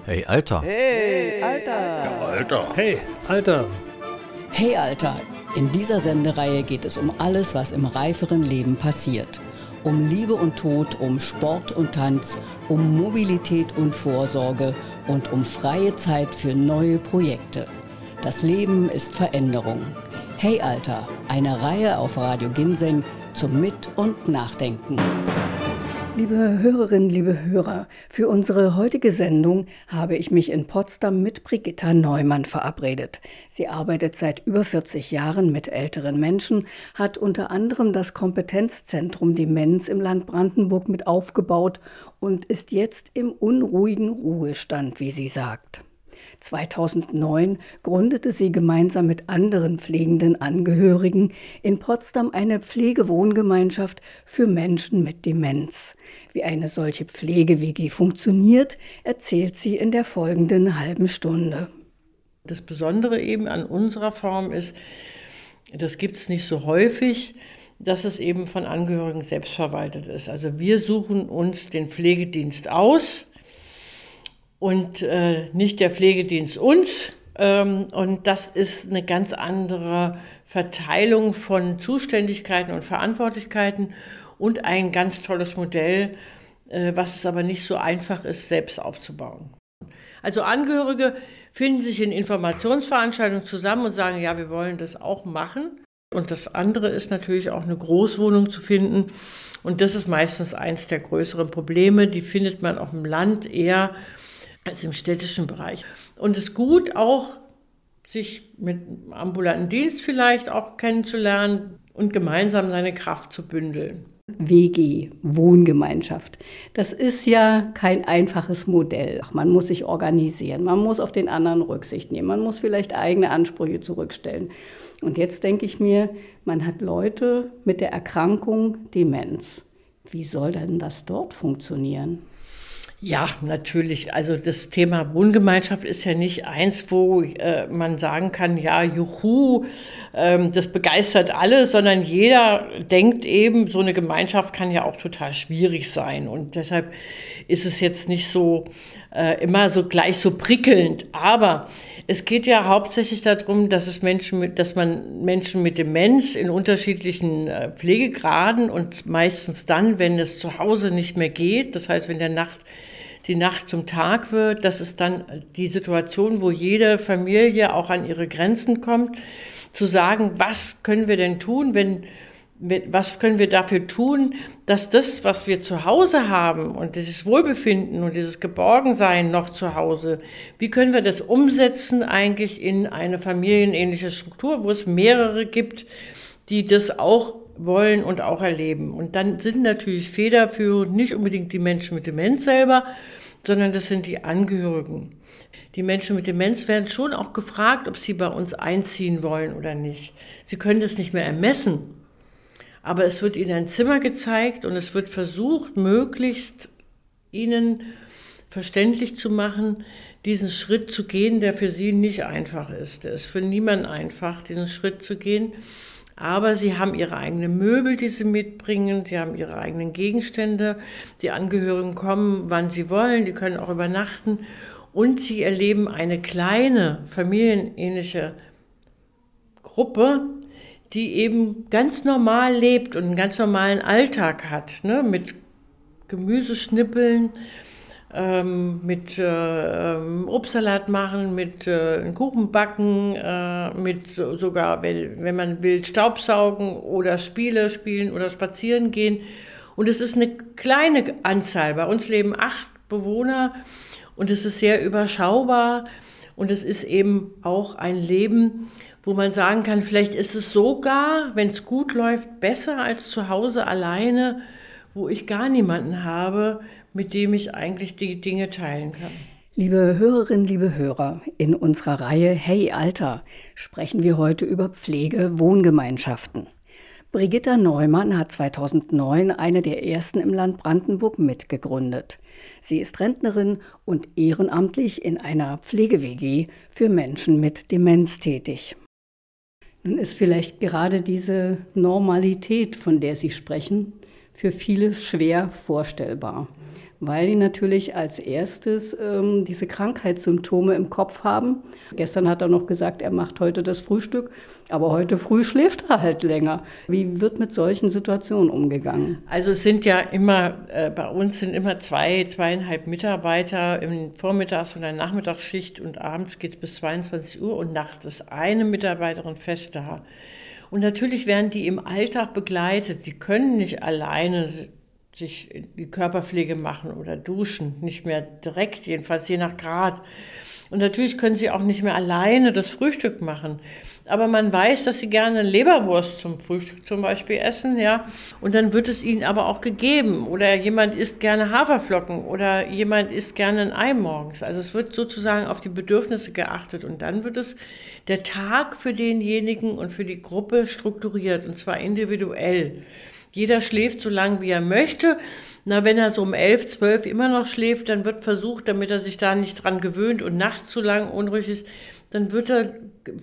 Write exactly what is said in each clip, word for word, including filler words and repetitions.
Hey, Alter. Hey, Alter. Ja, Alter. Hey, Alter. Hey, Alter. In dieser Sendereihe geht es um alles, was im reiferen Leben passiert. Um Liebe und Tod, um Sport und Tanz, um Mobilität und Vorsorge und um freie Zeit für neue Projekte. Das Leben ist Veränderung. Hey, Alter. Eine Reihe auf Radio Ginseng zum Mit- und Nachdenken. Liebe Hörerinnen, liebe Hörer, für unsere heutige Sendung habe ich mich in Potsdam mit Brigitta Neumann verabredet. Sie arbeitet seit über vierzig Jahren mit älteren Menschen, hat unter anderem das Kompetenzzentrum Demenz im Land Brandenburg mit aufgebaut und ist jetzt im unruhigen Ruhestand, wie sie sagt. zweitausendneun gründete sie gemeinsam mit anderen pflegenden Angehörigen in Potsdam eine Pflegewohngemeinschaft für Menschen mit Demenz. Wie eine solche Pflege-W G funktioniert, erzählt sie in der folgenden halben Stunde. Das Besondere eben an unserer Form ist, das gibt es nicht so häufig, dass es eben von Angehörigen selbst verwaltet ist. Also wir suchen uns den Pflegedienst aus, und äh, nicht der Pflegedienst uns. Ähm, und das ist eine ganz andere Verteilung von Zuständigkeiten und Verantwortlichkeiten und ein ganz tolles Modell, äh, was es aber nicht so einfach ist, selbst aufzubauen. Also Angehörige finden sich in Informationsveranstaltungen zusammen und sagen, ja, wir wollen das auch machen. Und das andere ist natürlich auch eine Großwohnung zu finden. Und das ist meistens eins der größeren Probleme. Die findet man auf dem Land eher als im städtischen Bereich. Und es ist gut auch, sich mit ambulanten Dienst vielleicht auch kennenzulernen und gemeinsam seine Kraft zu bündeln. W G, Wohngemeinschaft. Das ist ja kein einfaches Modell. Man muss sich organisieren, man muss auf den anderen Rücksicht nehmen, man muss vielleicht eigene Ansprüche zurückstellen. Und jetzt denke ich mir, man hat Leute mit der Erkrankung Demenz. Wie soll denn das dort funktionieren? Ja, natürlich. Also das Thema Wohngemeinschaft ist ja nicht eins, wo äh, man sagen kann, ja, juhu, ähm, das begeistert alle, sondern jeder denkt eben, so eine Gemeinschaft kann ja auch total schwierig sein. Und deshalb ist es jetzt nicht so äh, immer so gleich so prickelnd. Aber es geht ja hauptsächlich darum, dass es Menschen mit, dass man Menschen mit Demenz in unterschiedlichen äh, Pflegegraden und meistens dann, wenn es zu Hause nicht mehr geht, das heißt, wenn der Nacht die Nacht zum Tag wird, das ist dann die Situation, wo jede Familie auch an ihre Grenzen kommt, zu sagen, was können wir denn tun, wenn, was können wir dafür tun, dass das, was wir zu Hause haben und dieses Wohlbefinden und dieses Geborgensein noch zu Hause, wie können wir das umsetzen eigentlich in eine familienähnliche Struktur, wo es mehrere gibt, die das auch wollen und auch erleben. Und dann sind natürlich federführend nicht unbedingt die Menschen mit Demenz selber, sondern das sind die Angehörigen. Die Menschen mit Demenz werden schon auch gefragt, ob sie bei uns einziehen wollen oder nicht. Sie können das nicht mehr ermessen, aber es wird ihnen ein Zimmer gezeigt und es wird versucht, möglichst ihnen verständlich zu machen, diesen Schritt zu gehen, der für sie nicht einfach ist. Der ist für niemanden einfach, diesen Schritt zu gehen. Aber sie haben ihre eigenen Möbel, die sie mitbringen, sie haben ihre eigenen Gegenstände, die Angehörigen kommen, wann sie wollen, die können auch übernachten und sie erleben eine kleine familienähnliche Gruppe, die eben ganz normal lebt und einen ganz normalen Alltag hat, ne? Mit Gemüseschnippeln, Ähm, mit äh, Obstsalat machen, mit äh, Kuchen backen, äh, mit so, sogar, wenn, wenn man will, Staubsaugen oder Spiele spielen oder spazieren gehen. Und es ist eine kleine Anzahl. Bei uns leben acht Bewohner und es ist sehr überschaubar. Und es ist eben auch ein Leben, wo man sagen kann, vielleicht ist es sogar, wenn es gut läuft, besser als zu Hause alleine, wo ich gar niemanden habe, mit dem ich eigentlich die Dinge teilen kann. Liebe Hörerinnen, liebe Hörer, in unserer Reihe Hey Alter sprechen wir heute über Pflege-Wohngemeinschaften. Brigitta Neumann hat zweitausendneun eine der ersten im Land Brandenburg mitgegründet. Sie ist Rentnerin und ehrenamtlich in einer Pflege-W G für Menschen mit Demenz tätig. Nun ist vielleicht gerade diese Normalität, von der Sie sprechen, für viele schwer vorstellbar. weil die natürlich als erstes ähm, diese Krankheitssymptome im Kopf haben. Gestern hat er noch gesagt, er macht heute das Frühstück, aber heute früh schläft er halt länger. Wie wird mit solchen Situationen umgegangen? Also es sind ja immer, äh, bei uns sind immer zwei, zweieinhalb Mitarbeiter im Vormittags- und der Nachmittagsschicht und abends geht es bis zweiundzwanzig Uhr und nachts ist eine Mitarbeiterin fest da. Und natürlich werden die im Alltag begleitet. Die können nicht alleine sich die Körperpflege machen oder duschen, nicht mehr direkt, jedenfalls je nach Grad. Und natürlich können sie auch nicht mehr alleine das Frühstück machen. Aber man weiß, dass sie gerne Leberwurst zum Frühstück zum Beispiel essen, ja. Und dann wird es ihnen aber auch gegeben. Oder jemand isst gerne Haferflocken oder jemand isst gerne ein Ei morgens. Also es wird sozusagen auf die Bedürfnisse geachtet. Und dann wird es der Tag für denjenigen und für die Gruppe strukturiert, und zwar individuell. Jeder schläft so lange, wie er möchte. Na, wenn er so um elf, zwölf immer noch schläft, dann wird versucht, damit er sich da nicht dran gewöhnt und nachts zu lang unruhig ist, dann wird er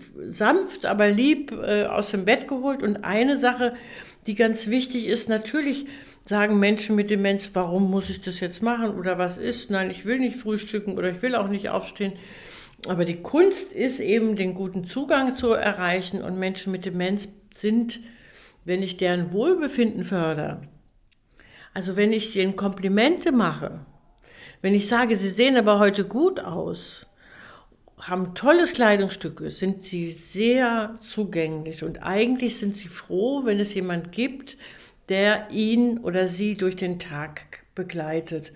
sanft, aber lieb äh, aus dem Bett geholt. Und eine Sache, die ganz wichtig ist, natürlich sagen Menschen mit Demenz, warum muss ich das jetzt machen oder was ist? Nein, ich will nicht frühstücken oder ich will auch nicht aufstehen. Aber die Kunst ist eben, den guten Zugang zu erreichen, und Menschen mit Demenz sind, wenn ich deren Wohlbefinden fördere, also wenn ich denen Komplimente mache, wenn ich sage, sie sehen aber heute gut aus, haben tolles Kleidungsstück, sind sie sehr zugänglich und eigentlich sind sie froh, wenn es jemand gibt, der ihn oder sie durch den Tag begleitet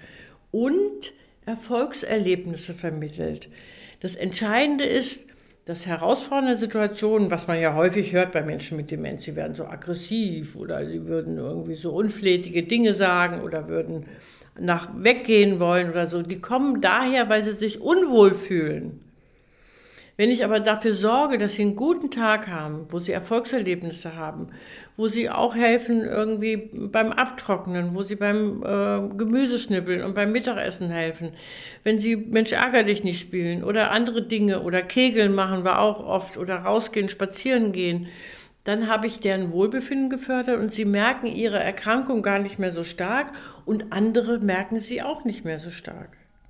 und Erfolgserlebnisse vermittelt. Das Entscheidende ist, dass herausfordernde Situationen, was man ja häufig hört bei Menschen mit Demenz, sie werden so aggressiv oder sie würden irgendwie so unflätige Dinge sagen oder würden nach weggehen wollen oder so, die kommen daher, weil sie sich unwohl fühlen. Wenn ich aber dafür sorge, dass sie einen guten Tag haben, wo sie Erfolgserlebnisse haben, wo sie auch helfen irgendwie beim Abtrocknen, wo sie beim äh, Gemüseschnippeln und beim Mittagessen helfen, wenn sie Mensch ärger dich nicht spielen oder andere Dinge oder Kegeln machen wir auch oft oder rausgehen, spazieren gehen, dann habe ich deren Wohlbefinden gefördert und sie merken ihre Erkrankung gar nicht mehr so stark und andere merken sie auch nicht mehr so stark.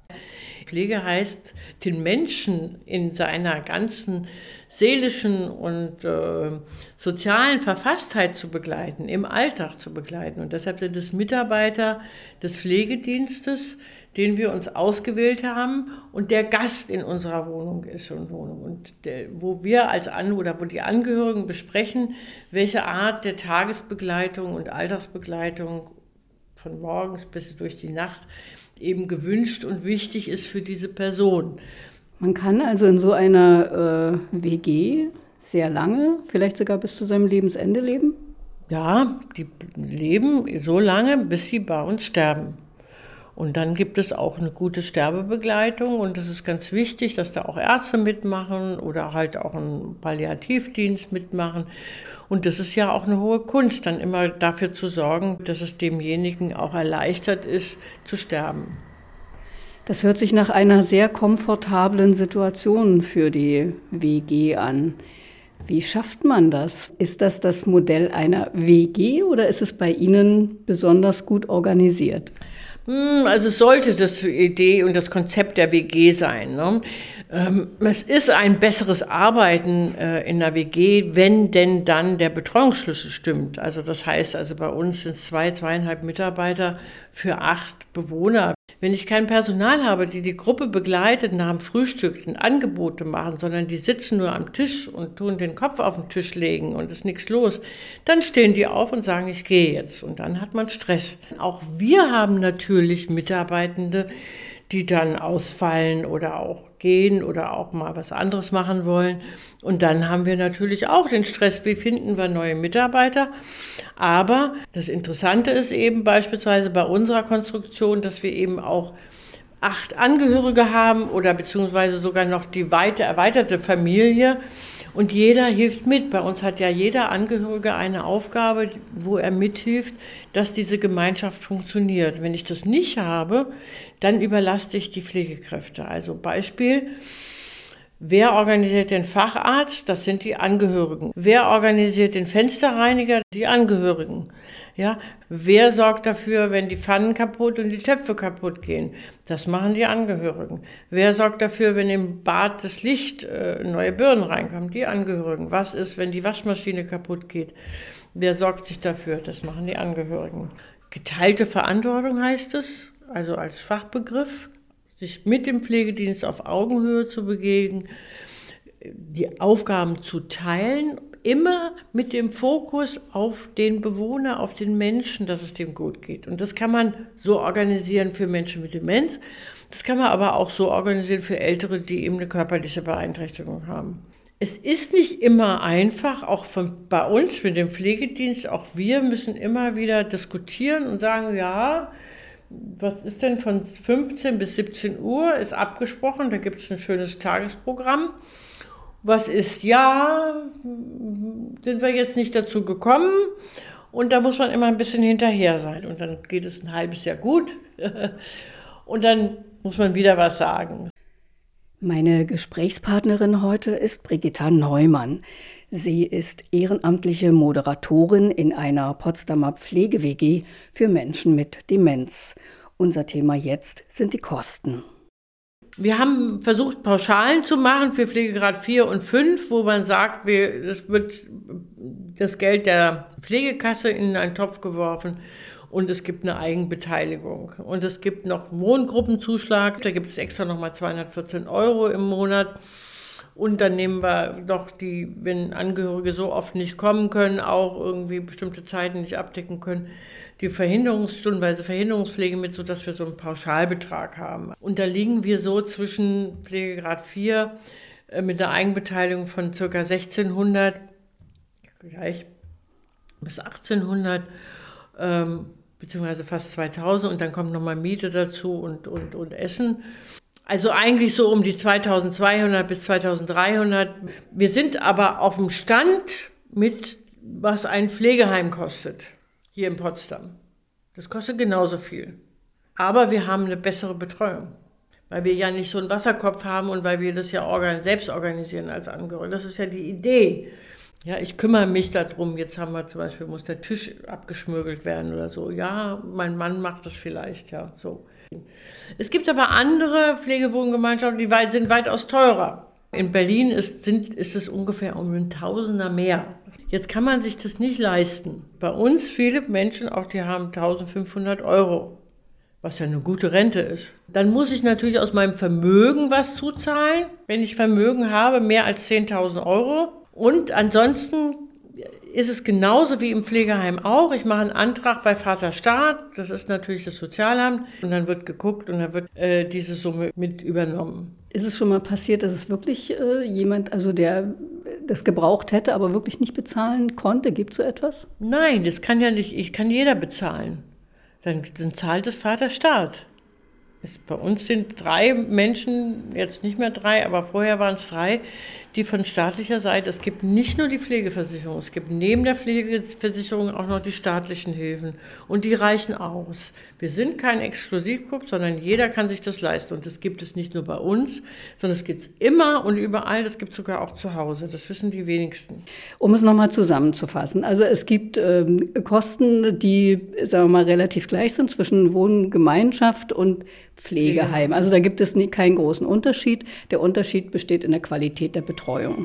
Pflege heißt, den Menschen in seiner ganzen seelischen und äh, sozialen Verfasstheit zu begleiten, im Alltag zu begleiten. Und deshalb sind es Mitarbeiter des Pflegedienstes, den wir uns ausgewählt haben und der Gast in unserer Wohnung ist und Wohnung. Und der, wo wir als An- oder wo die Angehörigen besprechen, welche Art der Tagesbegleitung und Alltagsbegleitung von morgens bis durch die Nacht eben gewünscht und wichtig ist für diese Person. Man kann also in so einer äh, W G sehr lange, vielleicht sogar bis zu seinem Lebensende leben? Ja, die leben so lange, bis sie bei uns sterben. Und dann gibt es auch eine gute Sterbebegleitung und es ist ganz wichtig, dass da auch Ärzte mitmachen oder halt auch ein Palliativdienst mitmachen. Und das ist ja auch eine hohe Kunst, dann immer dafür zu sorgen, dass es demjenigen auch erleichtert ist, zu sterben. Das hört sich nach einer sehr komfortablen Situation für die W G an. Wie schafft man das? Ist das das Modell einer W G oder ist es bei Ihnen besonders gut organisiert? Also es sollte das Idee und das Konzept der W G sein. Ne? Ähm, es ist ein besseres Arbeiten äh, in der W G, wenn denn dann der Betreuungsschlüssel stimmt. Also das heißt, also bei uns sind es zwei, zweieinhalb Mitarbeiter für acht Bewohner. Wenn ich kein Personal habe, die die Gruppe begleitet nach dem Frühstück und Angebote machen, sondern die sitzen nur am Tisch und tun den Kopf auf den Tisch legen und ist nichts los, dann stehen die auf und sagen, ich gehe jetzt. Und dann hat man Stress. Auch wir haben natürlich Mitarbeitende, die dann ausfallen oder auch gehen oder auch mal was anderes machen wollen. Und dann haben wir natürlich auch den Stress, wie finden wir neue Mitarbeiter. Aber das Interessante ist eben beispielsweise bei unserer Konstruktion, dass wir eben auch acht Angehörige haben oder beziehungsweise sogar noch die weite, erweiterte Familie. Und jeder hilft mit. Bei uns hat ja jeder Angehörige eine Aufgabe, wo er mithilft, dass diese Gemeinschaft funktioniert. Wenn ich das nicht habe, dann überlaste ich die Pflegekräfte. Also Beispiel, wer organisiert den Facharzt? Das sind die Angehörigen. Wer organisiert den Fensterreiniger? Die Angehörigen. Ja, wer sorgt dafür, wenn die Pfannen kaputt und die Töpfe kaputt gehen? Das machen die Angehörigen. Wer sorgt dafür, wenn im Bad das Licht, äh, neue Birnen reinkommen? Die Angehörigen. Was ist, wenn die Waschmaschine kaputt geht? Wer sorgt sich dafür? Das machen die Angehörigen. Geteilte Verantwortung heißt es, also als Fachbegriff, sich mit dem Pflegedienst auf Augenhöhe zu begegnen, die Aufgaben zu teilen, immer mit dem Fokus auf den Bewohner, auf den Menschen, dass es dem gut geht. Und das kann man so organisieren für Menschen mit Demenz. Das kann man aber auch so organisieren für Ältere, die eben eine körperliche Beeinträchtigung haben. Es ist nicht immer einfach, auch von, bei uns mit dem Pflegedienst, auch wir müssen immer wieder diskutieren und sagen, ja, was ist denn von fünfzehn bis siebzehn Uhr, ist abgesprochen, da gibt es ein schönes Tagesprogramm. Was ist, ja, sind wir jetzt nicht dazu gekommen und da muss man immer ein bisschen hinterher sein und dann geht es ein halbes Jahr gut und dann muss man wieder was sagen. Meine Gesprächspartnerin heute ist Brigitta Neumann. Sie ist ehrenamtliche Moderatorin in einer Potsdamer Pflege-W G für Menschen mit Demenz. Unser Thema jetzt sind die Kosten. Wir haben versucht, Pauschalen zu machen für Pflegegrad vier und fünf, wo man sagt, wir, das wird das Geld der Pflegekasse in einen Topf geworfen und es gibt eine Eigenbeteiligung. Und es gibt noch Wohngruppenzuschlag, da gibt es extra nochmal zweihundertvierzehn Euro im Monat. Und dann nehmen wir doch die, wenn Angehörige so oft nicht kommen können, auch irgendwie bestimmte Zeiten nicht abdecken können, die Verhinderungs-, stundenweise Verhinderungspflege mit, sodass wir so einen Pauschalbetrag haben. Und da liegen wir so zwischen Pflegegrad vier äh, mit einer Eigenbeteiligung von ca. sechzehnhundert gleich bis achtzehnhundert, ähm, beziehungsweise fast zweitausend und dann kommt nochmal Miete dazu und, und, und Essen. Also eigentlich so um die zweitausendzweihundert bis zweitausenddreihundert. Wir sind aber auf dem Stand mit, was ein Pflegeheim kostet, hier in Potsdam. Das kostet genauso viel. Aber wir haben eine bessere Betreuung, weil wir ja nicht so einen Wasserkopf haben und weil wir das ja organ- selbst organisieren als Angehörige. Das ist ja die Idee. Ja, ich kümmere mich darum, jetzt haben wir zum Beispiel, muss der Tisch abgeschmürgelt werden oder so. Ja, mein Mann macht das vielleicht, ja, so. Es gibt aber andere Pflegewohngemeinschaften, die weit, sind weitaus teurer. In Berlin ist, sind, ist es ungefähr um ein Tausender mehr. Jetzt kann man sich das nicht leisten. Bei uns viele Menschen, auch die haben eintausendfünfhundert Euro, was ja eine gute Rente ist. Dann muss ich natürlich aus meinem Vermögen was zuzahlen, wenn ich Vermögen habe, mehr als zehntausend Euro. Und ansonsten ist es genauso wie im Pflegeheim auch. Ich mache einen Antrag bei Vaterstaat, das ist natürlich das Sozialamt, und dann wird geguckt und dann wird äh, diese Summe mit übernommen. Ist es schon mal passiert, dass es wirklich äh, jemand, also der das gebraucht hätte, aber wirklich nicht bezahlen konnte? Gibt es so etwas? Nein, das kann ja nicht, ich kann jeder bezahlen. Dann, dann zahlt es Vaterstaat. Es, bei uns sind drei Menschen, jetzt nicht mehr drei, aber vorher waren es drei, die von staatlicher Seite, es gibt nicht nur die Pflegeversicherung, es gibt neben der Pflegeversicherung auch noch die staatlichen Hilfen und die reichen aus. Wir sind kein Exklusivclub, sondern jeder kann sich das leisten und das gibt es nicht nur bei uns, sondern es gibt es immer und überall, das gibt es sogar auch zu Hause, das wissen die wenigsten. Um es nochmal zusammenzufassen, also es gibt ähm, Kosten, die, sagen wir mal, relativ gleich sind zwischen Wohngemeinschaft und Pflegeheim. Also da gibt es nie, keinen großen Unterschied. Der Unterschied besteht in der Qualität der Betreuung.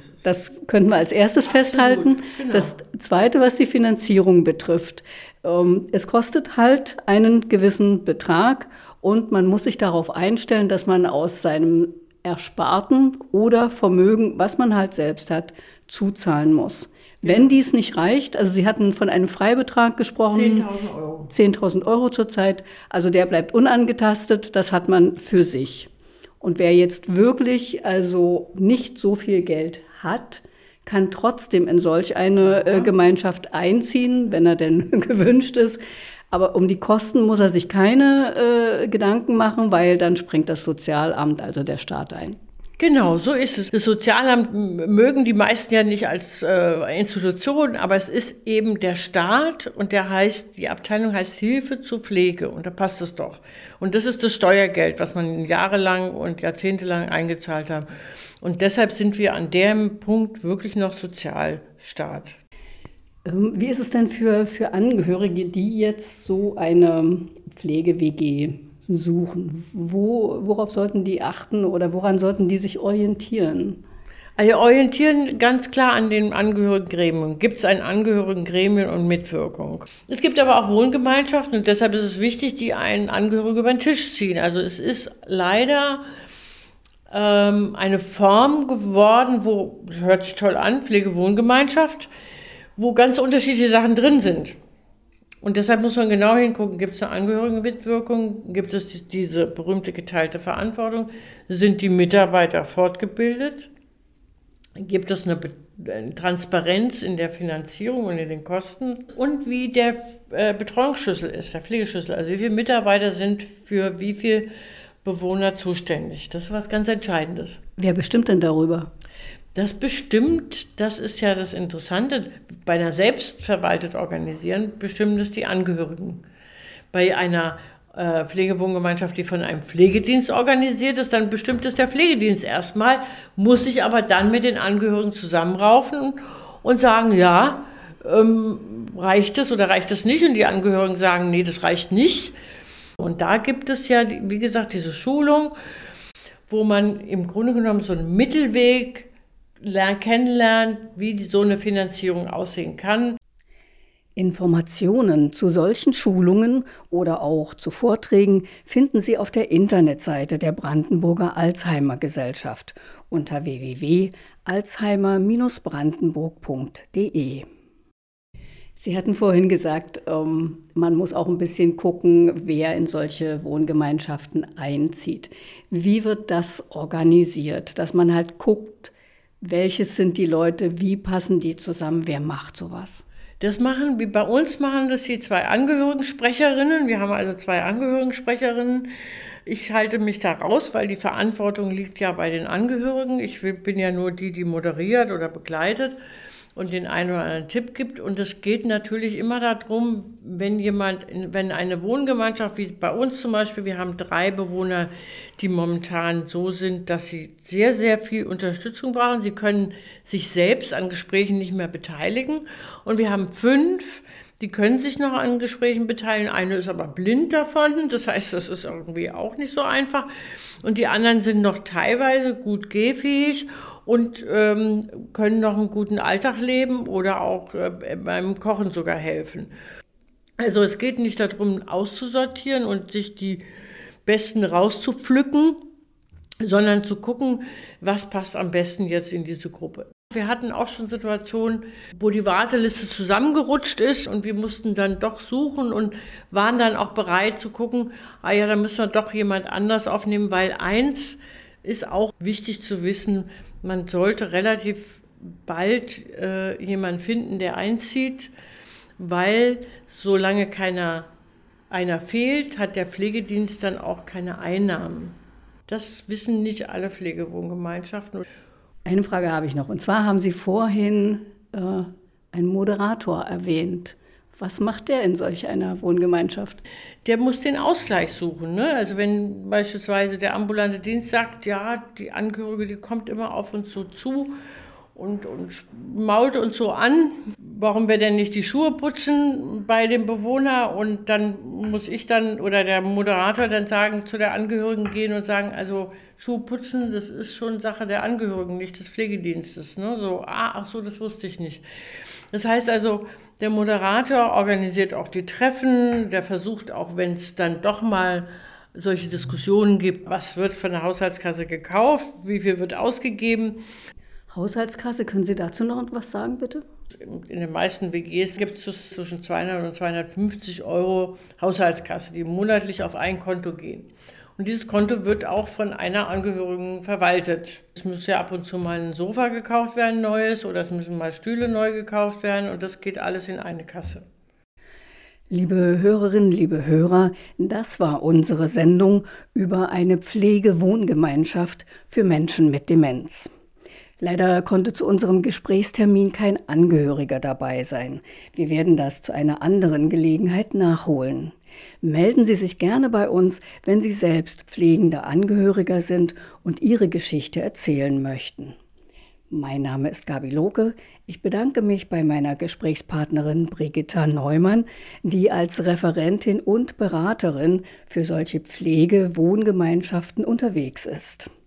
Das könnten wir als erstes festhalten. Genau. Das Zweite, was die Finanzierung betrifft. Ähm, es kostet halt einen gewissen Betrag und man muss sich darauf einstellen, dass man aus seinem Ersparten oder Vermögen, was man halt selbst hat, zuzahlen muss. Wenn dies nicht reicht, also Sie hatten von einem Freibetrag gesprochen. zehntausend Euro. zehntausend Euro zurzeit, also der bleibt unangetastet, das hat man für sich. Und wer jetzt wirklich also nicht so viel Geld hat, kann trotzdem in solch eine äh, Gemeinschaft einziehen, wenn er denn gewünscht ist. Aber um die Kosten muss er sich keine äh, Gedanken machen, weil dann springt das Sozialamt, also der Staat, ein. Genau, so ist es. Das Sozialamt mögen die meisten ja nicht als äh, Institution, aber es ist eben der Staat und der heißt, die Abteilung heißt Hilfe zur Pflege und da passt es doch. Und das ist das Steuergeld, was man jahrelang und jahrzehntelang eingezahlt hat. Und deshalb sind wir an dem Punkt wirklich noch Sozialstaat. Ähm, Wie ist es denn für, für Angehörige, die jetzt so eine Pflege-W G suchen? Wo, worauf sollten die achten oder woran sollten die sich orientieren? Also orientieren ganz klar an den Angehörigengremien. Gibt es ein Angehörigengremien und Mitwirkung? Es gibt aber auch Wohngemeinschaften und deshalb ist es wichtig, die einen Angehörige über den Tisch ziehen. Also es ist leider ähm, eine Form geworden, wo, das hört sich toll an, Pflegewohngemeinschaft, wo ganz unterschiedliche Sachen drin sind. Und deshalb muss man genau hingucken, gibt es eine Angehörigenmitwirkung, gibt es die, diese berühmte geteilte Verantwortung, sind die Mitarbeiter fortgebildet? Gibt es eine, eine Transparenz in der Finanzierung und in den Kosten und wie der äh, Betreuungsschlüssel ist, der Pflegeschlüssel. Also wie viele Mitarbeiter sind für wie viele Bewohner zuständig. Das ist was ganz Entscheidendes. Wer bestimmt denn darüber? Das bestimmt, das ist ja das Interessante, bei einer selbstverwaltet organisieren bestimmen das die Angehörigen. Bei einer äh, Pflegewohngemeinschaft, die von einem Pflegedienst organisiert ist, dann bestimmt es der Pflegedienst erstmal, muss sich aber dann mit den Angehörigen zusammenraufen und sagen, ja, ähm, reicht es oder reicht es nicht? Und die Angehörigen sagen, nee, das reicht nicht. Und da gibt es ja, wie gesagt, diese Schulung, wo man im Grunde genommen so einen Mittelweg lernen, kennenlernt, wie so eine Finanzierung aussehen kann. Informationen zu solchen Schulungen oder auch zu Vorträgen finden Sie auf der Internetseite der Brandenburger Alzheimer Gesellschaft unter w w w punkt alzheimer Bindestrich brandenburg punkt d e. Sie hatten vorhin gesagt, ähm, man muss auch ein bisschen gucken, wer in solche Wohngemeinschaften einzieht. Wie wird das organisiert, dass man halt guckt, welches sind die Leute, wie passen die zusammen, wer macht sowas? Das machen, wie bei uns machen das die zwei Angehörigensprecherinnen. Wir haben also zwei Angehörigensprecherinnen. Ich halte mich da raus, weil die Verantwortung liegt ja bei den Angehörigen. Ich bin ja nur die, die moderiert oder begleitet und den einen oder anderen Tipp gibt. Und es geht natürlich immer darum, wenn jemand, wenn eine Wohngemeinschaft, wie bei uns zum Beispiel, wir haben drei Bewohner, die momentan so sind, dass sie sehr, sehr viel Unterstützung brauchen. Sie können sich selbst an Gesprächen nicht mehr beteiligen. Und wir haben fünf, die können sich noch an Gesprächen beteiligen. Eine ist aber blind davon, das heißt, das ist irgendwie auch nicht so einfach. Und die anderen sind noch teilweise gut gehfähig und ähm, können noch einen guten Alltag leben oder auch äh, beim Kochen sogar helfen. Also es geht nicht darum, auszusortieren und sich die Besten rauszupflücken, sondern zu gucken, was passt am besten jetzt in diese Gruppe. Wir hatten auch schon Situationen, wo die Warteliste zusammengerutscht ist und wir mussten dann doch suchen und waren dann auch bereit zu gucken, ah ja, da müssen wir doch jemand anders aufnehmen, weil eins ist auch wichtig zu wissen, man sollte relativ bald äh, jemanden finden, der einzieht, weil solange keiner, einer fehlt, hat der Pflegedienst dann auch keine Einnahmen. Das wissen nicht alle Pflegewohngemeinschaften. Eine Frage habe ich noch. Und zwar haben Sie vorhin äh, einen Moderator erwähnt. Was macht der in solch einer Wohngemeinschaft? Der muss den Ausgleich suchen. Ne? Also wenn beispielsweise der ambulante Dienst sagt, ja, die Angehörige, die kommt immer auf uns so zu und, und mault uns so an, warum wir denn nicht die Schuhe putzen bei dem Bewohner? Und dann muss ich dann oder der Moderator dann sagen, zu der Angehörigen gehen und sagen, also Schuhe putzen, das ist schon Sache der Angehörigen, nicht des Pflegedienstes. Ne? So, ah, ach so, das wusste ich nicht. Das heißt also, der Moderator organisiert auch die Treffen, der versucht auch, wenn es dann doch mal solche Diskussionen gibt, was wird von der Haushaltskasse gekauft, wie viel wird ausgegeben. Haushaltskasse, können Sie dazu noch etwas sagen, bitte? In den meisten W Gs gibt es zwischen zweihundert und zweihundertfünfzig Euro Haushaltskasse, die monatlich auf ein Konto gehen. Und dieses Konto wird auch von einer Angehörigen verwaltet. Es muss ja ab und zu mal ein Sofa gekauft werden, neues, oder es müssen mal Stühle neu gekauft werden und das geht alles in eine Kasse. Liebe Hörerinnen, liebe Hörer, das war unsere Sendung über eine Pflegewohngemeinschaft für Menschen mit Demenz. Leider konnte zu unserem Gesprächstermin kein Angehöriger dabei sein. Wir werden das zu einer anderen Gelegenheit nachholen. Melden Sie sich gerne bei uns, wenn Sie selbst pflegender Angehöriger sind und Ihre Geschichte erzählen möchten. Mein Name ist Gabi Lohke. Ich bedanke mich bei meiner Gesprächspartnerin Brigitta Neumann, die als Referentin und Beraterin für solche Pflege-Wohngemeinschaften unterwegs ist.